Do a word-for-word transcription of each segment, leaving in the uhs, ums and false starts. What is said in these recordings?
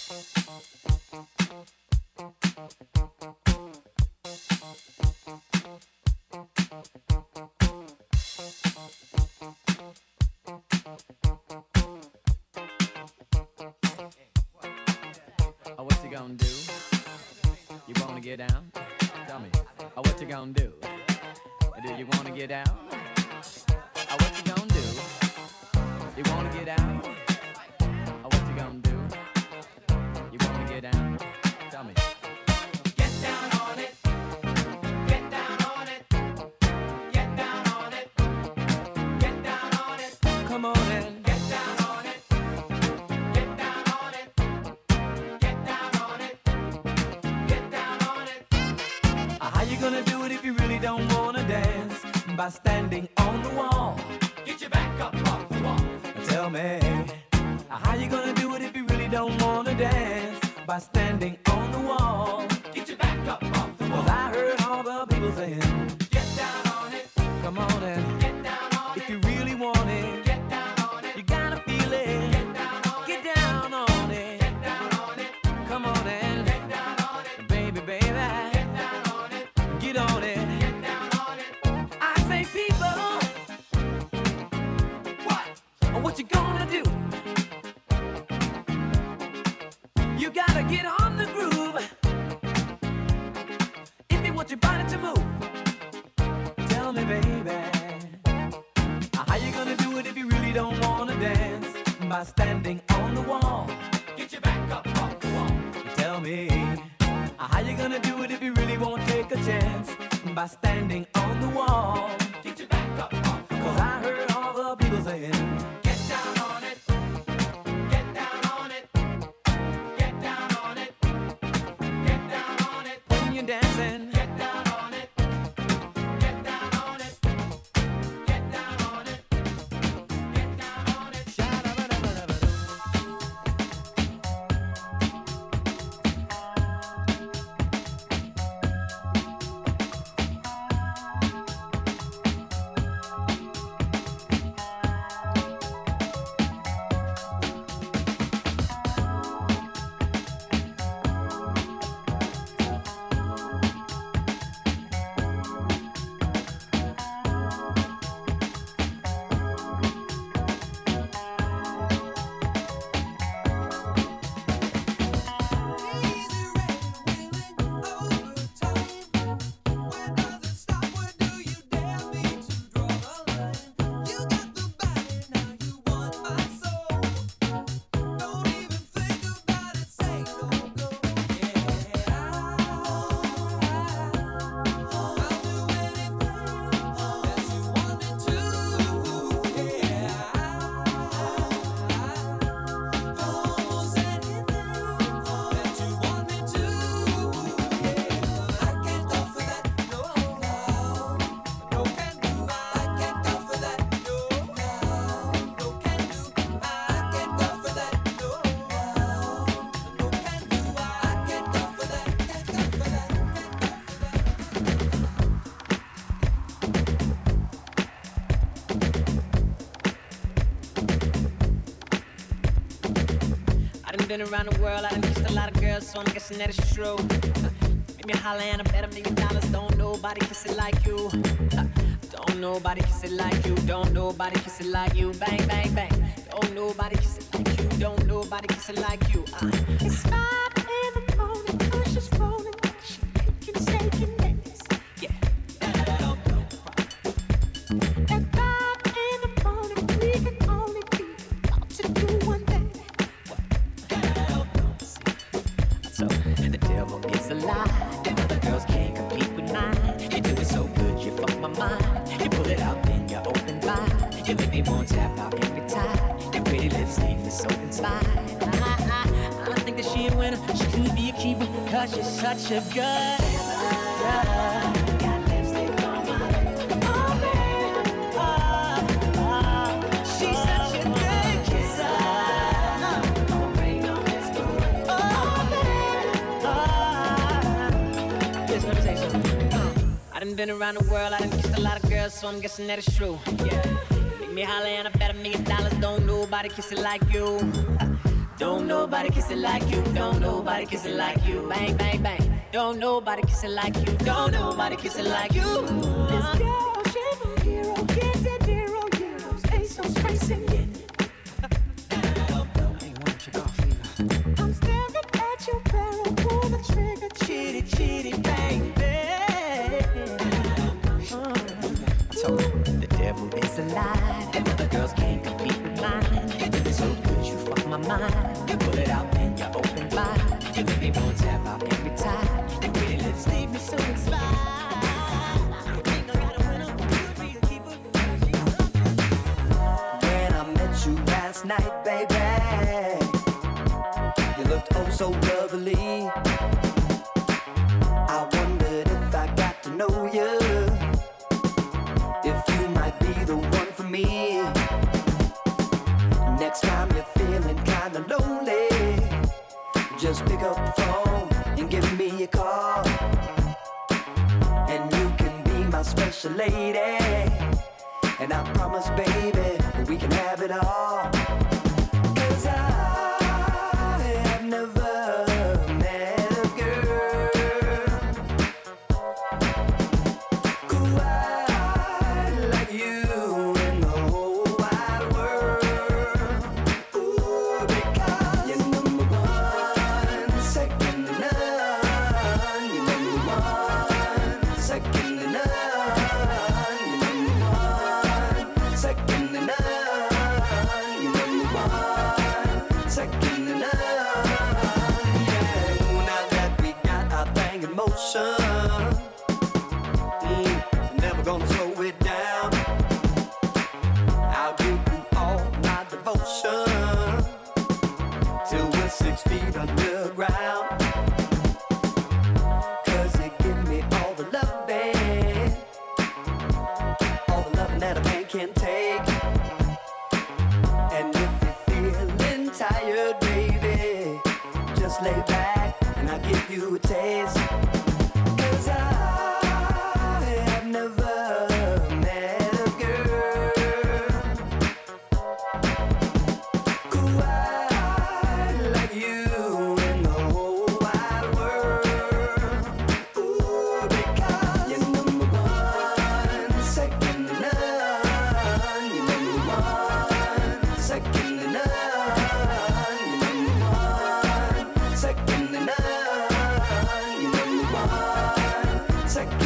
Oh, what you gonna do? You wanna get down? Tell me. Oh, what you gonna do? Do you wanna get down? Oh, what you gonna do? You wanna get down? Oh, what you gonna do? You wanna get down? Tell me. Get down on it. Get down on it. Get down on it. Get down on it. Come on and get down on it. Get down on it. Get down on it. Get down on it. Uh, how you gonna do it if you really don't wanna dance? By standing on the wall. Get your back up off the wall. Tell me, how you gonna do it if you really don't wanna dance? By standing on the wall. Get your back up off the wall. 'Cause I heard all the people saying, get down on it. Come on and get down on it. If you really want it, get down on it. You gotta feel it. Get down on it. Get down on it. Get down on it. Come on and get down on it. Baby, baby. Get down on it. Get on it. People, what? What you gonna do? You gotta get on the groove if you want your body to move. Tell me, baby, how you gonna do it if you really don't wanna dance? By standing on the wall. Get your back up off the wall. Tell me, how you gonna do it if you really won't take a chance? By standing on the wall. Get your back up off the wall. 'Cause I heard all the people saying, get down on it. Get down on it. Get down on it. Get down on it. When you're dancing, get down on it. Get down on it. Get down on it. Get down on it. Been around the world, I done kissed a lot of girls, so I'm guessing that it's true. Make me holler and I bet a million dollars. Don't nobody kiss it like you. Don't nobody kiss it like you. Don't nobody kiss it like you. Bang, bang, bang. Don't nobody kiss it like you. Don't nobody kiss it like you. Uh. It's five in the morning, push is rolling, she making, shaking this. Yeah. At five in the morning, we can only be about to do one thing. So the devil is a lie. Them other girls can't compete with mine. You do it so good, you fuck my mind. You pull it out, then you open wide. You make me want to tap out every time. Your pretty lips leave me so inspired. I, I, I think that she a winner. She could be a keeper, cause she's such a good girl. Got lipstick on my lips. Oh, baby. Oh, oh. She's such a good kisser. I done been around the world, I done kissed a lot of girls, so I'm guessing that it's true. Yeah. Make me holler and I bet a million dollars. Don't nobody kiss it like you. Uh, Don't nobody kiss it like you. Don't nobody kiss it like you. Bang, bang, bang. Don't nobody kiss it like you. Don't nobody kiss it like you. This girl, she a hero. Get that zero euros. Ace on space and get it. Hey, why don't you go fever? I'm staring at your barrel. Pull the trigger. Chitty, chitty, bang, bang. Uh, so the devil is a lie. And other girls can't compete with mine. It's so good you fuck my mind. You pull it out and you open wide. You make me want to tap out every time. Your pretty lips leave me so inspired. When I met you last night, baby, you looked oh so lovely. I wondered if I got to know you, if you might be the one for me. Next time you're feeling kinda lonely, just pick up the phone and give me a call, and you can be my special lady. And I promise, baby, we can have it all. 'Cause I have never met a girl quite like you in the whole wide world. Ooh, because you're number one, second to none. You're number one, second to none. Second to none, you're number one. Second to none, yeah. Now that we got our thing in motion, mm, never gonna slow it down. I'll give you all my devotion till we're six feet underground. 'Cause you give me all the loving, all the loving that a man can take. And if you're feeling tired, baby, just lay back and I'll give you a taste. 'Cause I have never met a girl quite like you in the whole wide world. Ooh, because you're number one, second to none. You're number one, second to none. You're number one, second to none. You're number one, second.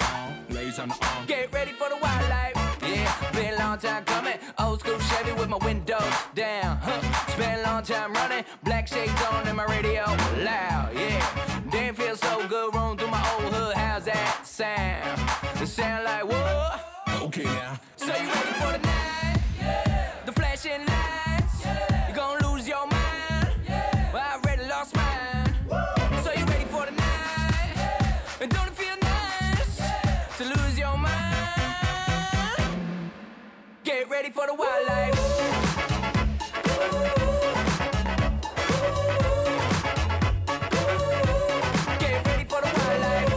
on, ladies on the arm. Get ready for the wildlife. Yeah, been a long time coming. Old school Chevy with my windows down. Huh. Spent a long time running. Black shades on and my radio loud. Yeah, damn feels so good. Rolling through my old hood. How's that sound? It sound like whoa. Okay now. So you ready for the night? Yeah. The flashing lights. Yeah. You gonna lose your mind. Yeah. Well, I already lost mine. Woo. So you ready for the night? Yeah. And don't it feel nice? Yeah. To lose your mind? Get ready for the wildlife. Get ready for the wildlife.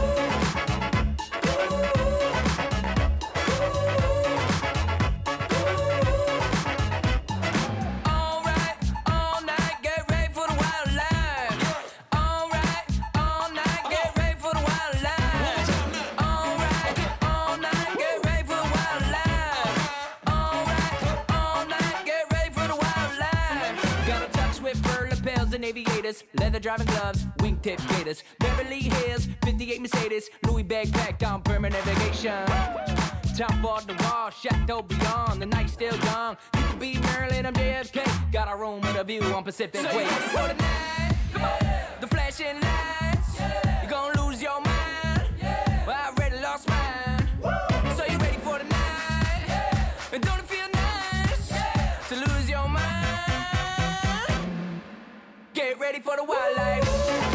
All right, all night, get ready for the wildlife. All right, all night, get ready for the wildlife. All right, all night, get ready for the wildlife. All right, all night, get ready for the wildlife. Got a touch with fur lapels and aviators, leather driving gloves, wingtip gators, Beverly Hills, fifty-eight Mercedes, Louis backpack on permanent vacation. Top off the wall, Chateaubriand, the night's still young. You could be Marilyn, I'm J F K. Got a room with a view on Pacific So Way. you ready for the night? Yeah. The flashing lights. Yeah. You're gonna lose your mind. Yeah. Well, I already lost mine. Woo. So you ready for the night? Yeah. And don't it feel nice? Yeah. To lose your mind? Get ready for the wildlife.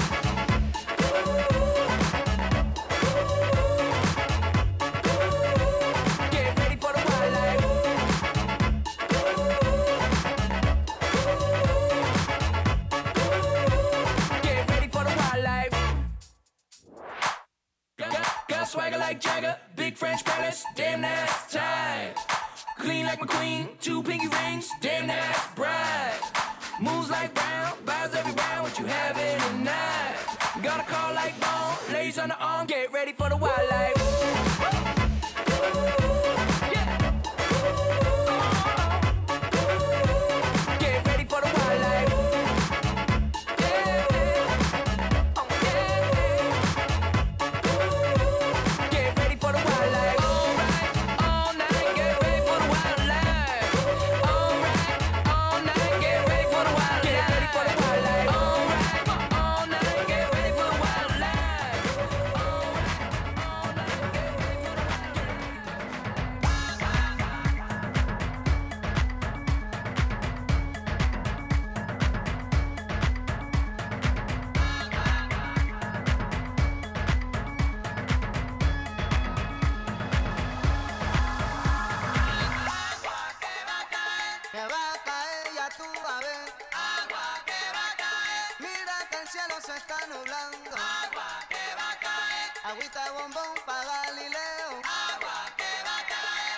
Get ready for the wildlife. Get ready for the wildlife. Got, got swagger like Jagger, big French palace, damn that's tight. Clean like McQueen, two pinky rings, damn that's bright. Moves like Brown, bows every round, what you having tonight? Got a call like Bone, ladies on the arm, get ready for the wildlife. Get ready for the wildlife. Yeah. Oh, yeah. Get ready for the wildlife. All right, all night, get ready for the wildlife. All right, all night, get ready for the wildlife. Get ready for the wildlife. All right, all night, get ready for the wildlife. All right, all night, get ready for the Que va a caer, ya tú vas a ver. Agua que va a caer. Mira que el cielo se está nublando. Agua que va a caer. Agüita de bombón para Galileo. Agua que va a caer.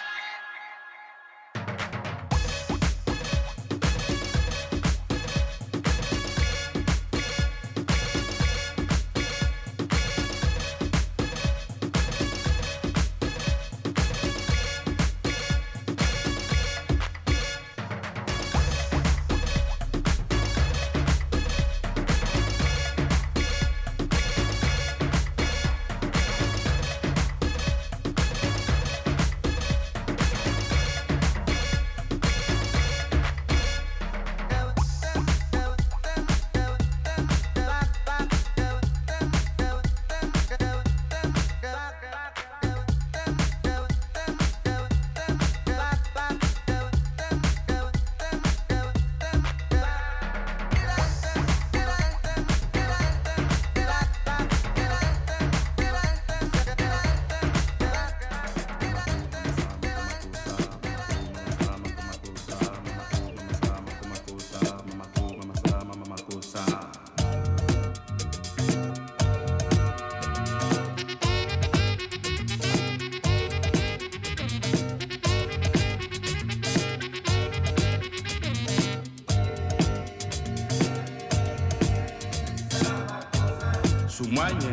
Sumañe.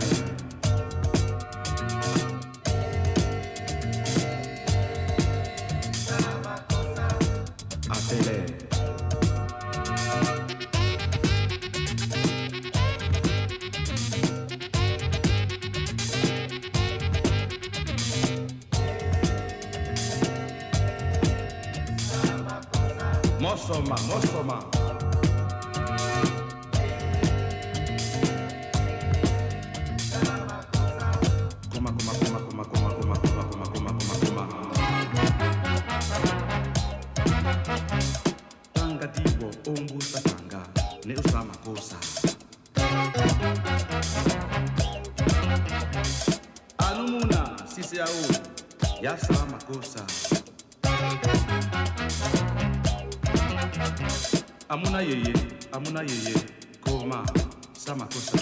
Atele. Mosoma, Mosoma. Kuma, kuma, kuma, kuma, kuma, kuma, kuma, kuma, kuma, kuma, kuma. Tanga dibo, ombu satanga, ne usama kosa. Anumuna, sisi au, ya sama kosa. Amuna yeye, amuna yeye, koma, sama kosa.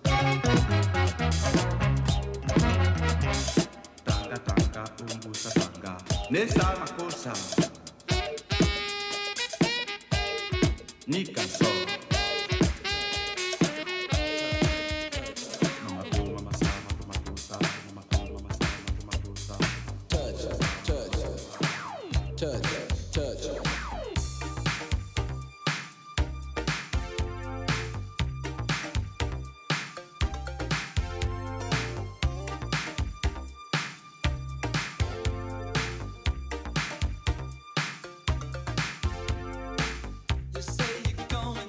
Tanga tanga, umbu satanga, ne sama kosa. Nika so. Mama ko, mama sama, mama kosa, mama ko, mama sama, mama kosa. Touch, touch, touch, touch. You say you're gonna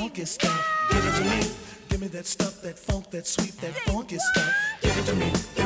funky stuff. Give it to me. Give me that stuff, that funk, that sweet, that funky stuff. Give it to me.